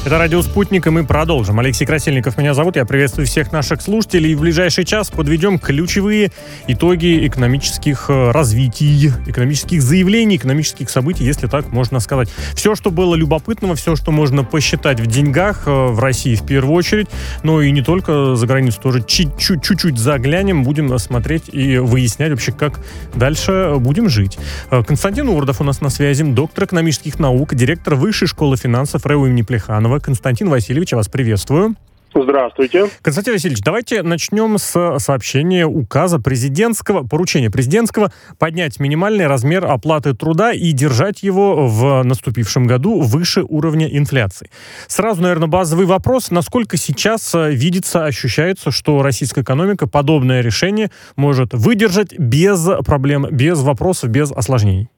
Это «Радио Спутник», и мы продолжим. Алексей Красильников меня зовут. Я приветствую всех наших слушателей. И в ближайший час подведем ключевые итоги экономических развитий, экономических заявлений, экономических событий, если так можно сказать. Все, что было любопытного, все, что можно посчитать в деньгах, в России в первую очередь, но и не только, за границу тоже чуть-чуть заглянем, будем смотреть и выяснять вообще, как дальше будем жить. Константин Урдов у нас на связи, доктор экономических наук, директор Высшей школы финансов РЭУ имени Плеханова. Константин Васильевич, я вас приветствую. Здравствуйте. Константин Васильевич, давайте начнем с сообщения указа президентского, поручения президентского поднять минимальный размер оплаты труда и держать его в наступившем году выше уровня инфляции. Сразу, наверное, базовый вопрос. Насколько сейчас видится, ощущается, что российская экономика подобное решение может выдержать без проблем, без вопросов, без осложнений?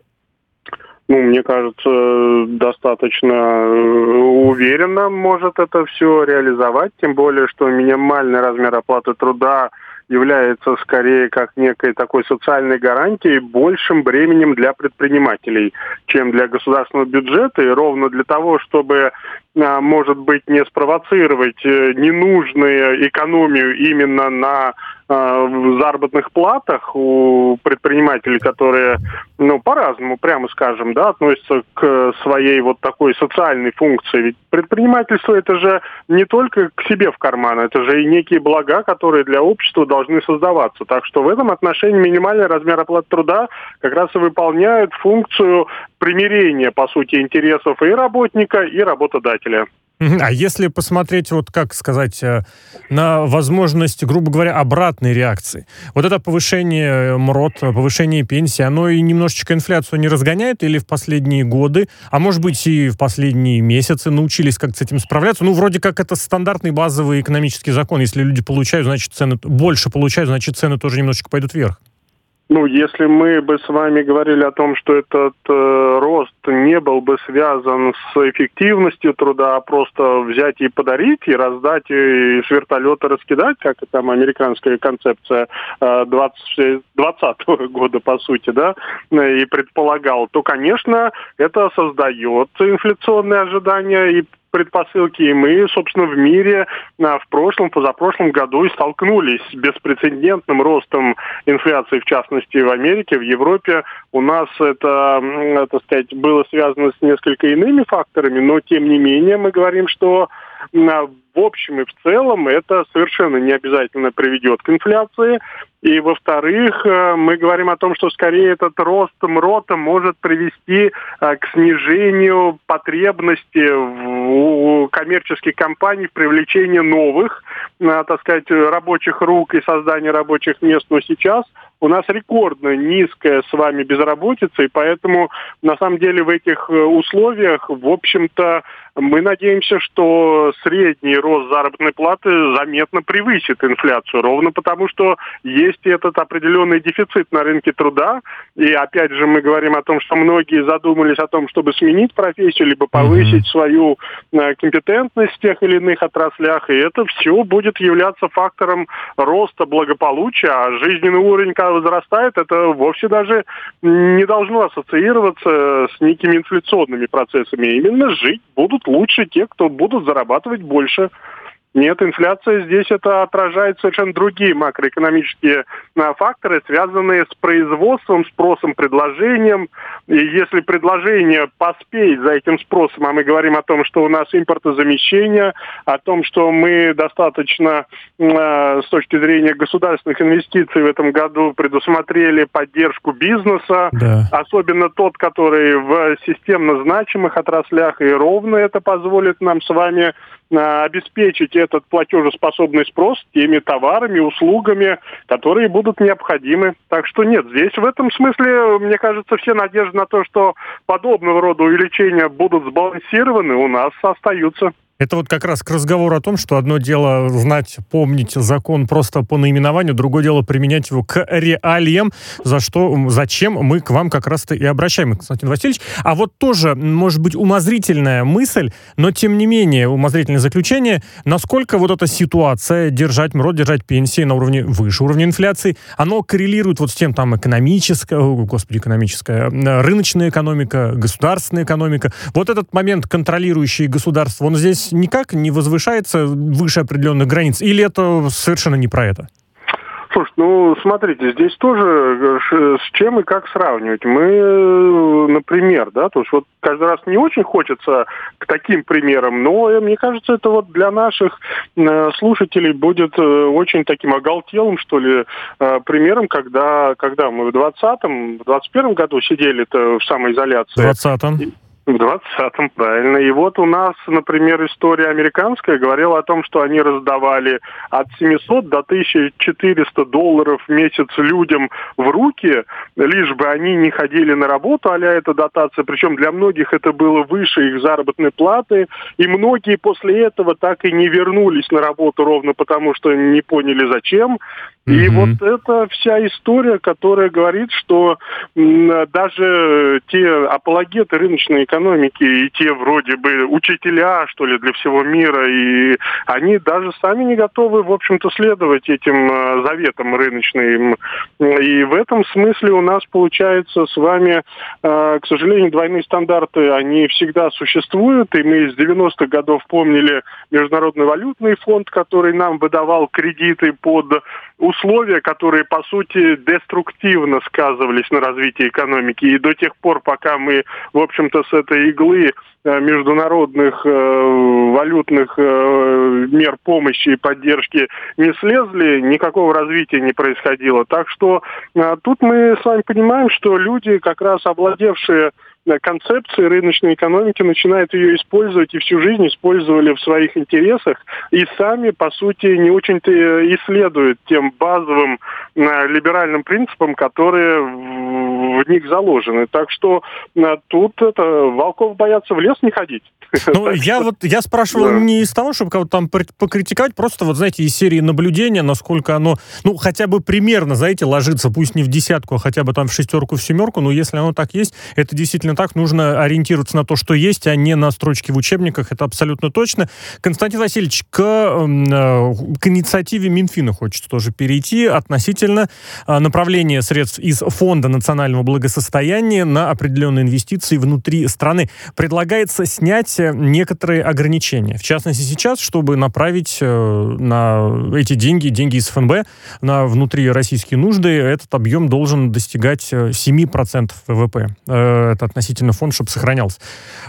Мне кажется, достаточно уверенно может это все реализовать, тем более, что минимальный размер оплаты труда является скорее как некой такой социальной гарантией, большим бременем для предпринимателей, чем для государственного бюджета. И ровно для того, чтобы, может быть, не спровоцировать ненужную экономию именно на заработных платах у предпринимателей, которые, по-разному, прямо скажем, относятся к своей вот такой социальной функции. Ведь предпринимательство — это же не только к себе в карман, это же и некие блага, которые для общества должны создаваться. Так что в этом отношении минимальный размер оплаты труда как раз и выполняет функцию примирения, по сути, интересов и работника, и работодателя. А если посмотреть, на возможность, грубо говоря, обратной реакции, вот это повышение МРОТ, повышение пенсии, оно и немножечко инфляцию не разгоняет или в последние годы, а может быть и в последние месяцы научились как-то с этим справляться? Вроде как это стандартный базовый экономический закон. Если люди получают, значит цены больше получают, значит цены тоже немножечко пойдут вверх. Если мы бы с вами говорили о том, что этот рост не был бы связан с эффективностью труда, а просто взять и подарить, и раздать, и с вертолета раскидать, как там американская концепция 2020 года, по сути, и предполагал, то, конечно, это создает инфляционные ожидания и предпосылки, и мы, собственно, в мире в позапрошлом году и столкнулись с беспрецедентным ростом инфляции, в частности, в Америке, в Европе. У нас это, было связано с несколько иными факторами, но, тем не менее, мы говорим, что в общем и в целом это совершенно не обязательно приведет к инфляции. И, во-вторых, мы говорим о том, что скорее этот рост МРОТа может привести к снижению потребности у коммерческих компаний в привлечении новых, рабочих рук и создания рабочих мест. Но сейчас у нас рекордно низкая с вами безработица, и поэтому, на самом деле, в этих условиях, в общем-то, мы надеемся, что средний рост заработной платы заметно превысит инфляцию, ровно потому, что есть этот определенный дефицит на рынке труда. И опять же мы говорим о том, что многие задумались о том, чтобы сменить профессию, либо повысить свою компетентность в тех или иных отраслях. И это все будет являться фактором роста благополучия. А жизненный уровень, когда возрастает, это вовсе даже не должно ассоциироваться с некими инфляционными процессами. Именно жить будут лучше те, кто будут зарабатывать больше. Нет, инфляция здесь это отражает совершенно другие макроэкономические факторы, связанные с производством, спросом, предложением. И если предложение поспеет за этим спросом, а мы говорим о том, что у нас импортозамещение, о том, что мы достаточно с точки зрения государственных инвестиций в этом году предусмотрели поддержку бизнеса, особенно тот, который в системно значимых отраслях, и ровно это позволит нам с вами обеспечить этот платежеспособный спрос теми товарами, услугами, которые будут необходимы. Так что нет, здесь в этом смысле, мне кажется, все надежды на то, что подобного рода увеличения будут сбалансированы, у нас остаются. Это вот как раз к разговору о том, что одно дело знать, помнить закон просто по наименованию, другое дело применять его к реалиям, зачем мы к вам как раз-то и обращаемся, Константин Васильевич. А вот тоже, может быть, умозрительная мысль, но тем не менее умозрительное заключение, насколько вот эта ситуация держать пенсии на уровне выше уровня инфляции, оно коррелирует вот с тем там экономическая, рыночная экономика, государственная экономика. Вот этот момент, контролирующий государство, он здесь никак не возвышается выше определенных границ? Или это совершенно не про это? Слушай, смотрите, здесь тоже с чем и как сравнивать. Мы, например, то есть вот каждый раз не очень хочется к таким примерам, но мне кажется, это вот для наших слушателей будет очень таким оголтелым, что ли, примером, когда мы в 2021 году сидели-то в самоизоляции. В 2020-м. В 20-м, правильно. И вот у нас, например, история американская говорила о том, что они раздавали от 700 до $1400 в месяц людям в руки, лишь бы они не ходили на работу, а-ля эта дотация. Причем для многих это было выше их заработной платы. И многие после этого так и не вернулись на работу ровно потому, что не поняли зачем. И вот это вся история, которая говорит, что даже те апологеты рыночной экономики и те вроде бы учителя, что ли, для всего мира, и они даже сами не готовы, в общем-то, следовать этим заветам рыночным. И в этом смысле у нас получается с вами, к сожалению, двойные стандарты, они всегда существуют, и мы с 90-х годов помнили Международный валютный фонд, который нам выдавал кредиты под условия, которые, по сути, деструктивно сказывались на развитии экономики. И до тех пор, пока мы, в общем-то, с этой иглы международных валютных мер помощи и поддержки не слезли, никакого развития не происходило. Так что тут мы с вами понимаем, что люди, как раз обладавшие концепции рыночной экономики, начинают ее использовать и всю жизнь использовали в своих интересах и сами, по сути, не очень-то исследуют тем базовым либеральным принципам, которые в них заложены. Так что тут волков боятся в лес не ходить. Я спрашивал не из того, чтобы кого-то там покритиковать, просто, вот знаете, из серии наблюдения, насколько оно, хотя бы примерно, знаете, ложится, пусть не в десятку, а хотя бы там в шестерку, в семерку, но если оно так есть, это действительно так, нужно ориентироваться на то, что есть, а не на строчки в учебниках, это абсолютно точно. Константин Васильевич, к инициативе Минфина хочется тоже перейти относительно направления средств из Фонда национального благосостояния на определенные инвестиции внутри страны. Предлагается снять некоторые ограничения. В частности, сейчас, чтобы направить на эти деньги из ФНБ на внутрироссийские нужды, этот объем должен достигать 7% ВВП. Это относительно фонд, чтобы сохранялся.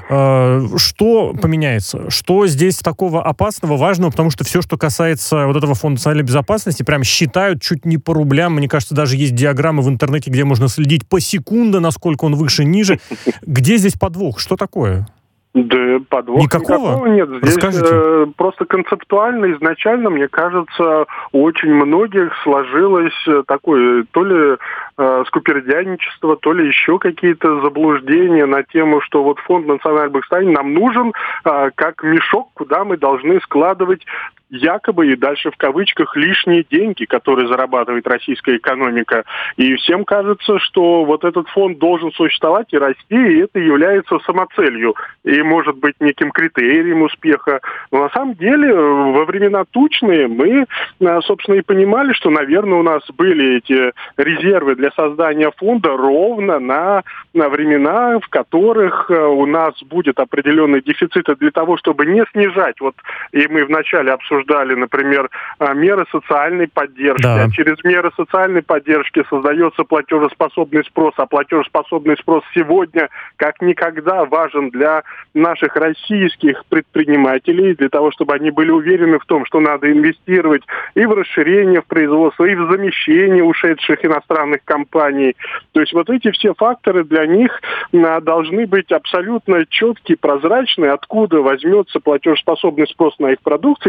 Что поменяется? Что здесь такого опасного, важного? Потому что все, что касается вот этого фонда национальной безопасности, прям считают чуть не по рублям. Мне кажется, даже есть диаграммы в интернете, где можно следить посекунду, насколько он выше, ниже. Где здесь подвох? Что такое? Да, подвоха никакого нет. Здесь просто концептуально, изначально, мне кажется, у очень многих сложилось такое то ли скупердяйничество, то ли еще какие-то заблуждения на тему, что вот фонд национального благосостояния нам нужен как мешок, куда мы должны складывать якобы и дальше в кавычках лишние деньги, которые зарабатывает российская экономика. И всем кажется, что вот этот фонд должен существовать и расти, и это является самоцелью. И может быть неким критерием успеха. Но на самом деле во времена тучные мы, собственно, и понимали, что, наверное, у нас были эти резервы для создания фонда ровно на времена, в которых у нас будет определенный дефицит для того, чтобы не снижать. Вот и мы вначале обсуждали, например, меры социальной поддержки. Да. А через меры социальной поддержки создается платежеспособный спрос. А платежеспособный спрос сегодня как никогда важен для наших российских предпринимателей, для того, чтобы они были уверены в том, что надо инвестировать и в расширение в производство, и в замещение ушедших иностранных компаний. То есть вот эти все факторы для них должны быть абсолютно четкие, прозрачные, откуда возьмется платежеспособный спрос на их продукцию, и тогда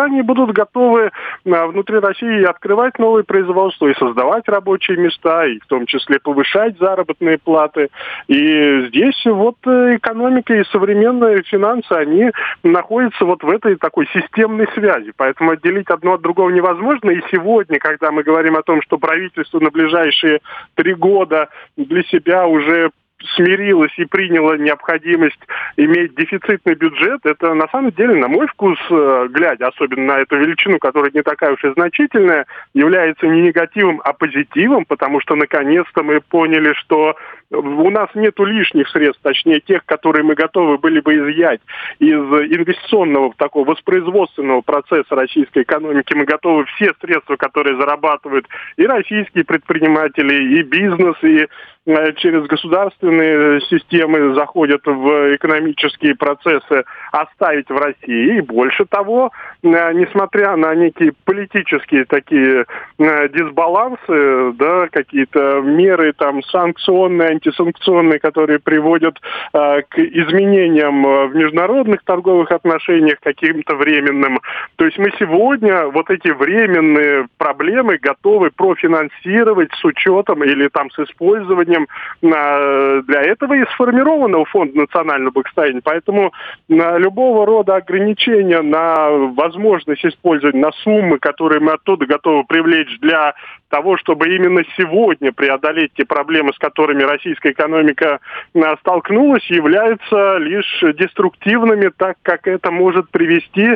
компании будут готовы внутри России открывать новые производства и создавать рабочие места, и в том числе повышать заработные платы. И здесь вот экономика и современные финансы, они находятся вот в этой такой системной связи. Поэтому отделить одно от другого невозможно. И сегодня, когда мы говорим о том, что правительство на ближайшие 3 года для себя уже смирилась и приняла необходимость иметь дефицитный бюджет, это на самом деле, на мой вкус, глядя особенно на эту величину, которая не такая уж и значительная, является не негативом, а позитивом, потому что наконец-то мы поняли, что у нас нету лишних средств, точнее тех, которые мы готовы были бы изъять из инвестиционного такого воспроизводственного процесса российской экономики. Мы готовы все средства, которые зарабатывают и российские предприниматели, и бизнес, и через государственные системы заходят в экономические процессы, оставить в России. И больше того, несмотря на некие политические такие дисбалансы, да, какие-то меры там санкционные, антисанкционные, которые приводят к изменениям в международных торговых отношениях каким-то временным. То есть мы сегодня вот эти временные проблемы готовы профинансировать с учетом или там с использованием для этого и сформированного фонда национального благосостояния. Поэтому любого рода ограничения на возможность использовать, на суммы, которые мы оттуда готовы привлечь для того, чтобы именно сегодня преодолеть те проблемы, с которыми российская экономика столкнулась, являются лишь деструктивными, так как это может привести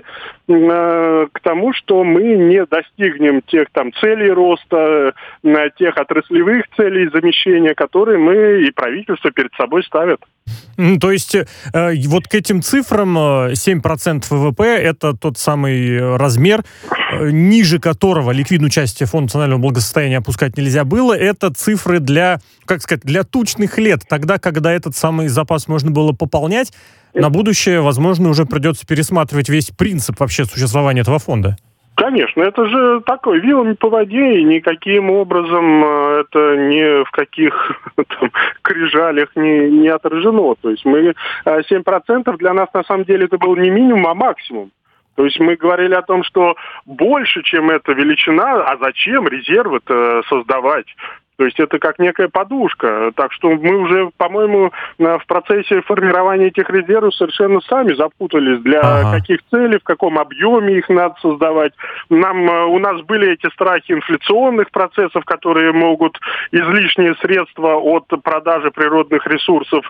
к тому, что мы не достигнем тех там целей роста, тех отраслевых целей замещения, которые мы и правительство перед собой ставят. То есть вот к этим цифрам 7% ВВП – это тот самый размер, ниже которого ликвидную часть Фонда национального благосостояния опускать нельзя было. Это цифры для, как сказать, для тучных лет. Тогда, когда этот самый запас можно было пополнять, на будущее, возможно, уже придется пересматривать весь принцип вообще существования этого фонда. Конечно, это же такой вилами по воде, и никаким образом это ни в каких там крижалях не отражено. То есть мы 7% для нас на самом деле это был не минимум, а максимум. То есть мы говорили о том, что больше, чем эта величина, а зачем резервы-то создавать? То есть это как некая подушка. Так что мы уже, по-моему, в процессе формирования этих резервов совершенно сами запутались, для каких целей, в каком объеме их надо создавать. У нас были эти страхи инфляционных процессов, которые могут излишние средства от продажи природных ресурсов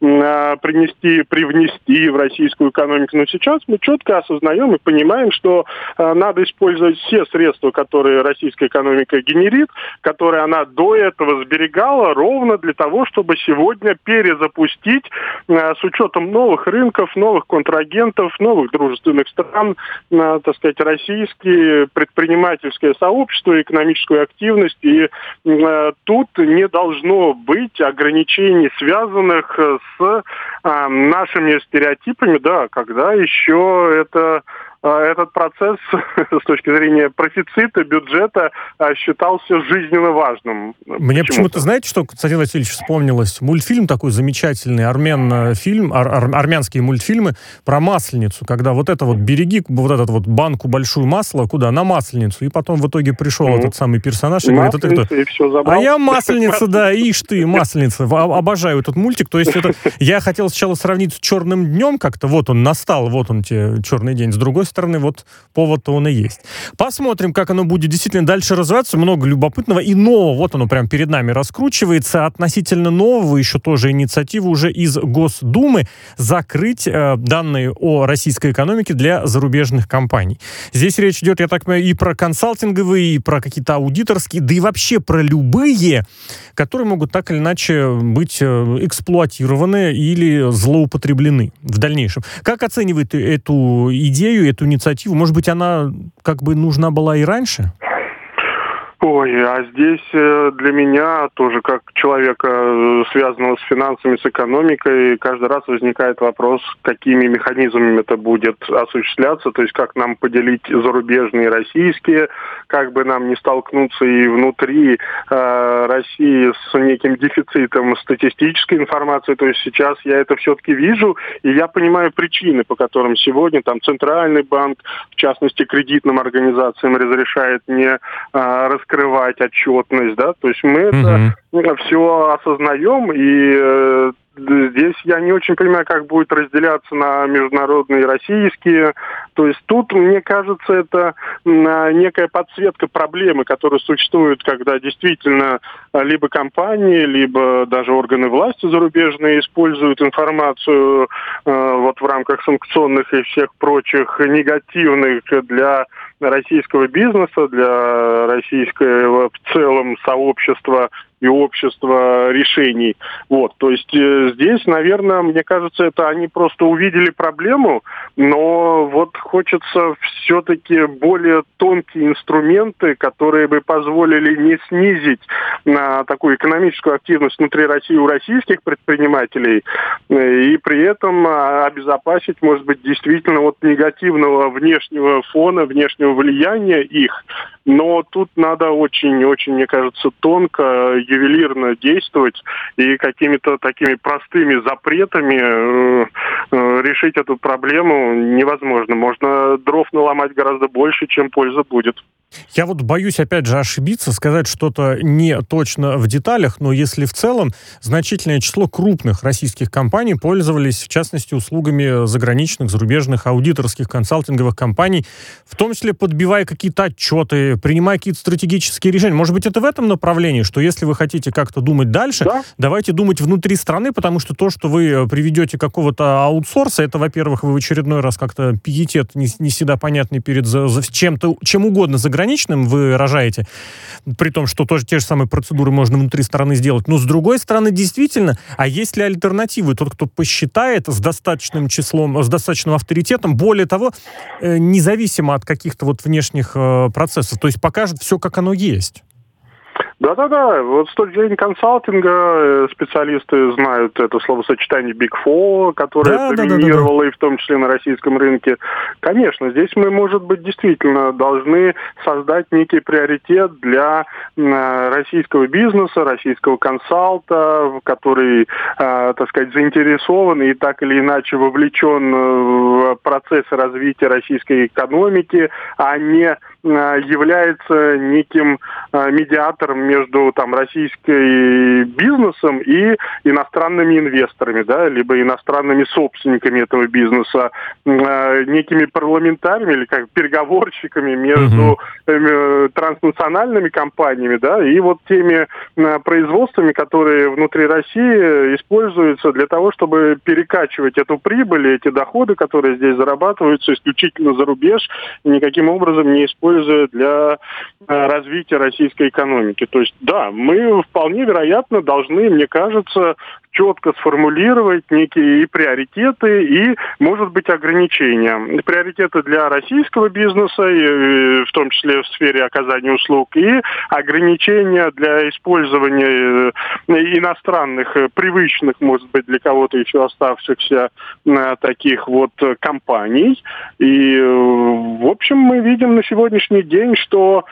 привнести в российскую экономику. Но сейчас мы четко осознаем и понимаем, что надо использовать все средства, которые российская экономика генерит, которые она до этого сберегала ровно для того, чтобы сегодня перезапустить с учетом новых рынков, новых контрагентов, новых дружественных стран, так сказать, российские предпринимательское сообщество, экономическую активность. И тут не должно быть ограничений, связанных с нашими стереотипами, да, когда еще этот процесс с точки зрения профицита, бюджета считался жизненно важным. Мне почему-то, знаете, что, Константин Васильевич, вспомнилось? Мультфильм такой замечательный, армянские мультфильмы про Масленицу, когда вот это вот береги, вот этот вот банку большую масла, куда? На Масленицу. И потом в итоге пришел этот самый персонаж и говорит, это кто? И все забрал. А я Масленица, да, ишь ты, Масленица. Обожаю этот мультик. То есть это я хотел сначала сравнить с «Черным днем» как-то. Вот он настал, вот он тебе черный день. С другой стороны, вот повод-то он и есть. Посмотрим, как оно будет действительно дальше развиваться. Много любопытного и нового. Вот оно прямо перед нами раскручивается. Относительно нового еще тоже инициатива уже из Госдумы закрыть данные о российской экономике для зарубежных компаний. Здесь речь идет, я так понимаю, и про консалтинговые, и про какие-то аудиторские, да и вообще про любые, которые могут так или иначе быть эксплуатированы или злоупотреблены в дальнейшем. Как оцениваете эту идею, эту инициативу? Может быть, она как бы нужна была и раньше? Ой, а здесь для меня тоже, как человека, связанного с финансами, с экономикой, каждый раз возникает вопрос, какими механизмами это будет осуществляться, то есть как нам поделить зарубежные и российские, как бы нам не столкнуться и внутри России с неким дефицитом статистической информации. То есть сейчас я это все-таки вижу, и я понимаю причины, по которым сегодня там Центральный банк, в частности кредитным организациям, разрешает не раскрывать отчетность, да, то есть мы это все осознаем, и здесь я не очень понимаю, как будет разделяться на международные и российские. То есть тут, мне кажется, это некая подсветка проблемы, которая существует, когда действительно либо компании, либо даже органы власти зарубежные используют информацию вот в рамках санкционных и всех прочих негативных для российского бизнеса, для российского в целом сообщества и общества решений. Вот, то есть здесь, наверное, мне кажется, это они просто увидели проблему, но вот хочется все-таки более тонкие инструменты, которые бы позволили не снизить такую экономическую активность внутри России у российских предпринимателей и при этом обезопасить, может быть, действительно от негативного внешнего фона, внешнего влияния их. Но тут надо очень-очень, мне кажется, тонко, ювелирно действовать и какими-то такими простыми запретами решить эту проблему невозможно. Можно дров наломать гораздо больше, чем польза будет. Я вот боюсь, опять же, ошибиться, сказать что-то не точно в деталях, но если в целом значительное число крупных российских компаний пользовались, в частности, услугами заграничных, зарубежных аудиторских консалтинговых компаний, в том числе подбивая какие-то отчеты, принимая какие-то стратегические решения. Может быть, это в этом направлении, что если вы хотите как-то думать дальше, да, давайте думать внутри страны, потому что то, что вы приведете какого-то аутсорса, это, во-первых, вы в очередной раз как-то пиетет не всегда понятный перед чем-то, чем угодно заграничным выражаете, при том, что тоже те же самые процедуры можно внутри страны сделать. Но с другой стороны, действительно, а есть ли альтернативы? Тот, кто посчитает с достаточным числом, с достаточным авторитетом, более того, независимо от каких-то вот внешних процессов, то есть покажет все, как оно есть. Да-да-да, вот с точки зрения консалтинга специалисты знают это словосочетание Big Four, которое доминировало и в том числе на российском рынке. Конечно, здесь мы, может быть, действительно должны создать некий приоритет для российского бизнеса, российского консалта, который, так сказать, заинтересован и так или иначе вовлечен в процессы развития российской экономики, а не является неким медиатором между там российским бизнесом и иностранными инвесторами, да, либо иностранными собственниками этого бизнеса, некими парламентариями или как переговорщиками между транснациональными компаниями, да, и вот теми производствами, которые внутри России используются для того, чтобы перекачивать эту прибыль, эти доходы, которые здесь зарабатываются исключительно за рубеж, и никаким образом не используя для развития российской экономики. То есть, да, мы вполне вероятно должны, мне кажется, четко сформулировать некие приоритеты и, может быть, ограничения. Приоритеты для российского бизнеса, и в том числе в сфере оказания услуг, и ограничения для использования иностранных, привычных, может быть, для кого-то еще оставшихся таких вот компаний. И, в общем, мы видим на сегодняшний день, что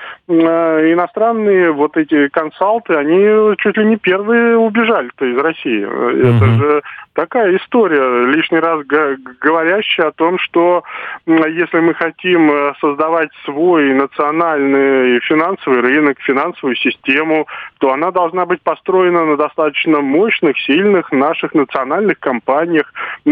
иностранные вот эти консалты, они чуть ли не первые убежали-то из России. Это же такая история, лишний раз говорящая о том, что если мы хотим создавать свой национальный финансовый рынок, финансовую систему, то она должна быть построена на достаточно мощных, сильных наших национальных компаниях.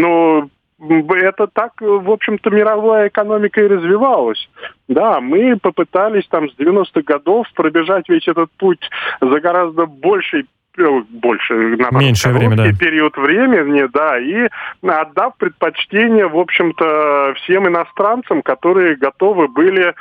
Но это так, в общем-то, мировая экономика и развивалась. Да, мы попытались там с 90-х годов пробежать весь этот путь за гораздо большей меньшее время, да. период времени, да, и отдав предпочтение, в общем-то, всем иностранцам, которые готовы были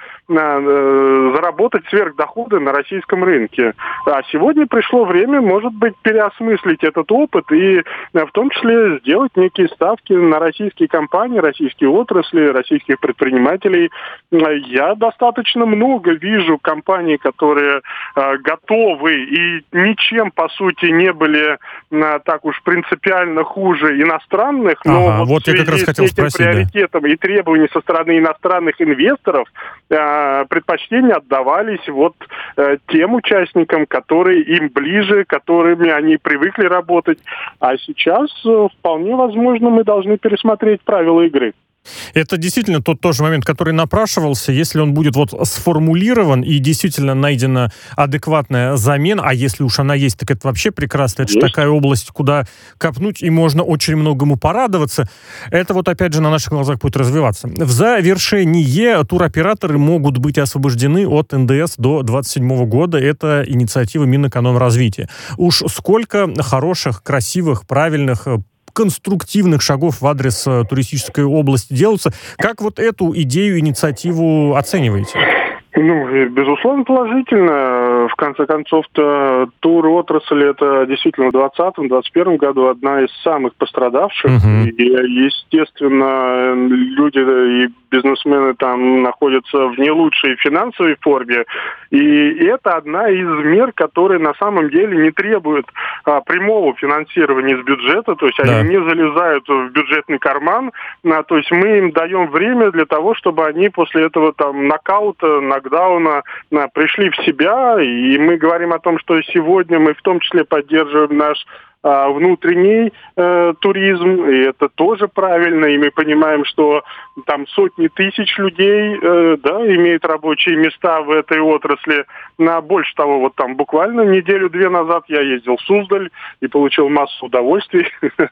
заработать сверхдоходы на российском рынке. А сегодня пришло время, может быть, переосмыслить этот опыт и в том числе сделать некие ставки на российские компании, российские отрасли, российских предпринимателей. Я достаточно много вижу компаний, которые готовы и ничем, по сути, не были так уж принципиально хуже иностранных, но вот я как раз хотел спросить, приоритетом и требований со стороны иностранных инвесторов предпочтения отдавались тем участникам, которые им ближе, которыми они привыкли работать. А сейчас вполне возможно мы должны пересмотреть правила игры. Это действительно тот тоже момент, который напрашивался. Если он будет сформулирован и действительно найдена адекватная замена, а если уж она есть, так это вообще прекрасно. Это же такая область, куда копнуть, и можно очень многому порадоваться. Это опять же на наших глазах будет развиваться. В завершение туроператоры могут быть освобождены от НДС до 2027 года. Это инициатива Минэкономразвития. Уж сколько хороших, красивых, правильных, конструктивных шагов в адрес туристической области делаются. Как эту идею, инициативу оцениваете? Безусловно, положительно. В конце концов-то тур-отрасль это действительно в 2020-2021 году одна из самых пострадавших. И, естественно, люди и бизнесмены там находятся в не лучшей финансовой форме. И это одна из мер, которые на самом деле не требуют прямого финансирования из бюджета. То есть они не залезают в бюджетный карман. То есть мы им даем время для того, чтобы они после этого нокаута, нокдауна пришли в себя. И мы говорим о том, что сегодня мы в том числе поддерживаем наш внутренний туризм, и это тоже правильно, и мы понимаем, что там сотни тысяч людей имеют рабочие места в этой отрасли. Больше того, буквально неделю-две назад я ездил в Суздаль и получил массу удовольствий.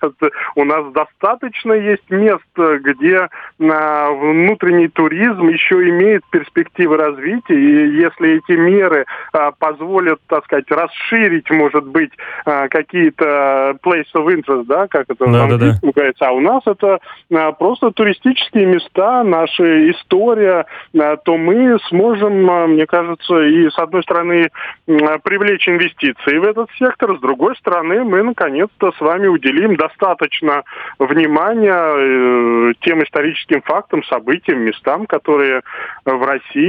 У нас достаточно есть мест, где внутренний туризм еще имеет перспективы развития, и если эти меры позволят, расширить, может быть, какие-то place of interest, как это на английском говорится, а у нас это просто туристические места, наша история, то мы сможем, мне кажется, и с одной стороны привлечь инвестиции в этот сектор, с другой стороны мы наконец-то с вами уделим достаточно внимания тем историческим фактам, событиям, местам, которые в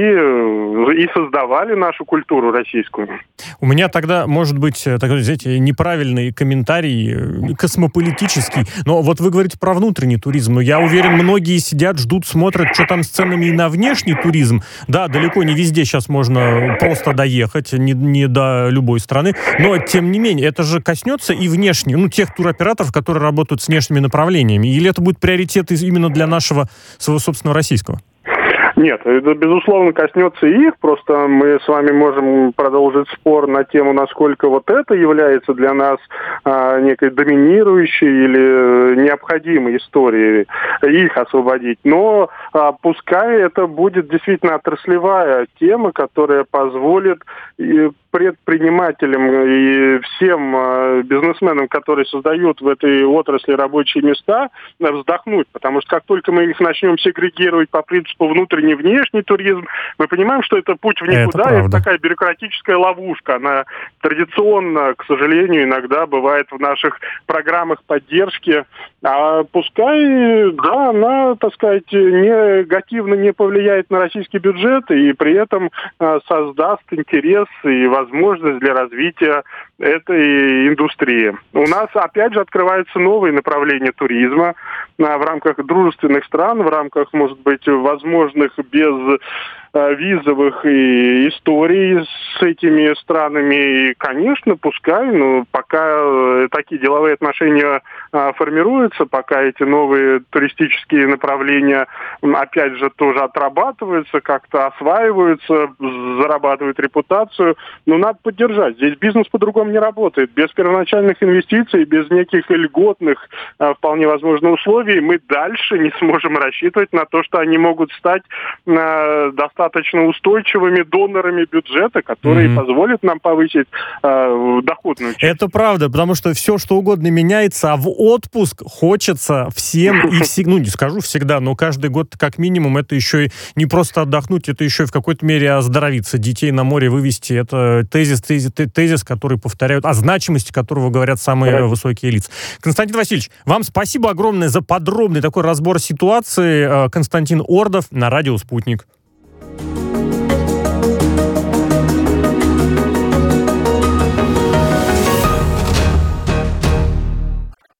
России и создавали нашу культуру российскую. У меня тогда, может быть, такой, знаете, неправильный комментарий, космополитический. Но вы говорите про внутренний туризм. Но я уверен, многие сидят, ждут, смотрят, что там с ценами и на внешний туризм. Да, далеко не везде сейчас можно просто доехать, не до любой страны. Но, тем не менее, это же коснется и внешних, тех туроператоров, которые работают с внешними направлениями. Или это будет приоритет именно для нашего, своего собственного российского? Нет, это, безусловно, коснется и их. Просто мы с вами можем продолжить спор на тему, насколько это является для нас некой доминирующей или необходимой историей их освободить. Но пускай это будет действительно отраслевая тема, которая позволит предпринимателям и всем бизнесменам, которые создают в этой отрасли рабочие места, вздохнуть. Потому что как только мы их начнем сегрегировать по принципу внутренний и внешний туризм, мы понимаем, что это путь в никуда, это такая бюрократическая ловушка. Она традиционно, к сожалению, иногда бывает в наших программах поддержки. А пускай, она, негативно не повлияет на российский бюджет и при этом создаст интерес и возможность для развития этой индустрии. У нас, опять же, открываются новые направления туризма в рамках дружественных стран, в рамках, может быть, возможных без визовых и историй с этими странами. И, конечно, пускай, пока такие деловые отношения формируются, пока эти новые туристические направления, опять же, тоже отрабатываются, как-то осваиваются, зарабатывают репутацию, но надо поддержать. Здесь бизнес по-другому не работает. Без первоначальных инвестиций, без неких льготных, вполне возможно, условий мы дальше не сможем рассчитывать на то, что они могут стать достаточно достаточно устойчивыми донорами бюджета, которые позволят нам повысить доходную часть. Это правда, потому что все, что угодно меняется, а в отпуск хочется всем и всегда, не скажу всегда, но каждый год как минимум это еще и не просто отдохнуть, это еще и в какой-то мере оздоровиться, детей на море вывести. Это тезис, который повторяют, о значимости которого говорят самые высокие лица. Константин Васильевич, вам спасибо огромное за подробный такой разбор ситуации. Константин Ордов на радио «Спутник».